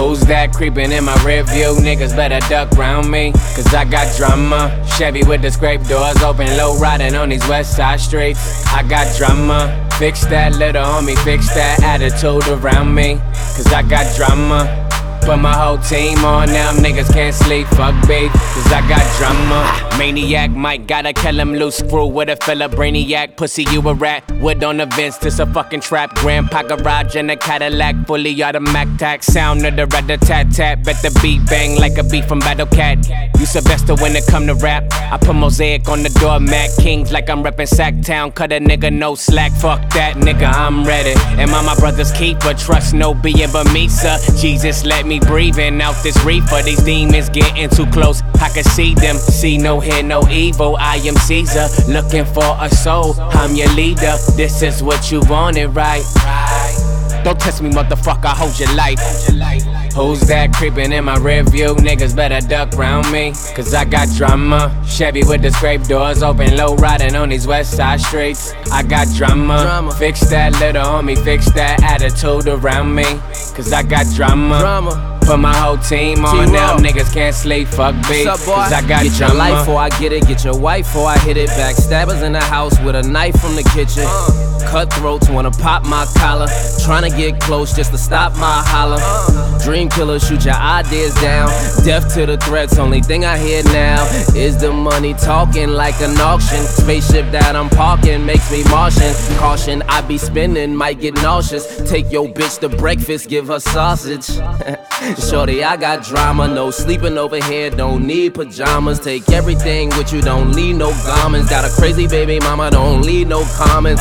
Who's that creeping in my rear view? Niggas better duck round me, cause I got drama. Chevy with the scrape doors open, low riding on these west side streets. I got drama. Fix that little homie, fix that attitude around me, cause I got drama. Put my whole team on them, niggas can't sleep, fuck beef, cause I got drama. Maniac Mike, gotta kill him loose, screw with a fella, brainiac. Pussy, you a rat, wood on the vents, this a fucking trap. Grandpa garage in a Cadillac, fully automatic tax. Sound of the rat-a-tat-tat, bet the beat bang like a beat from Battle Cat. You Sylvester when it come to rap, I put mosaic on the doormat. Kings like I'm reppin' Sacktown, cut a nigga no slack, fuck that nigga, I'm ready. Am I my brother's keeper? Trust no being but me, sir. Jesus let me breathing out this reefer. These demons getting too close, I can see them. See no hear no evil, I am Caesar. Looking for a soul, I'm your leader. This is what you wanted, right? Don't test me, motherfucker, I hold your life. Who's that creeping in my rear view? Niggas better duck round me, cause I got drama. Chevy with the scrape doors open, low riding on these west side streets. I got drama. Fix that little homie, fix that attitude around me, cause I got drama. Put my whole team on them, niggas can't sleep, fuck beef, cause I got get your life before I get it, get your wife before I hit it. Backstabbers in the house with a knife from the kitchen. Cutthroats wanna pop my collar, tryna get close just to stop my holler. Dream killer, shoot your ideas down. Deaf to the threats, only thing I hear now is the money talking like an auction. Spaceship that I'm parking makes me Martian. Caution, I be spinning, might get nauseous. Take your bitch to breakfast, give her sausage. Shorty, I got drama, no sleeping over here, don't need pajamas. Take everything with you, don't need no garments. Got a crazy baby mama, don't need no comments.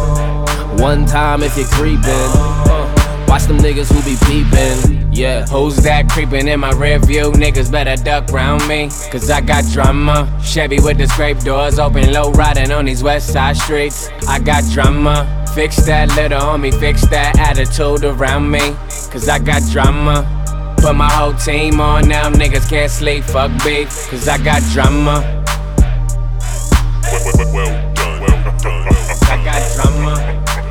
One time if you're creeping, watch them niggas who be peeping, yeah. Who's that creeping in my rear view? Niggas better duck round me, cause I got drama. Chevy with the scrape doors open, low riding on these west side streets. I got drama. Fix that little homie, fix that attitude around me, cause I got drama. Put my whole team on them, niggas can't sleep, fuck beef, cause I got drama. Well done. I got drama.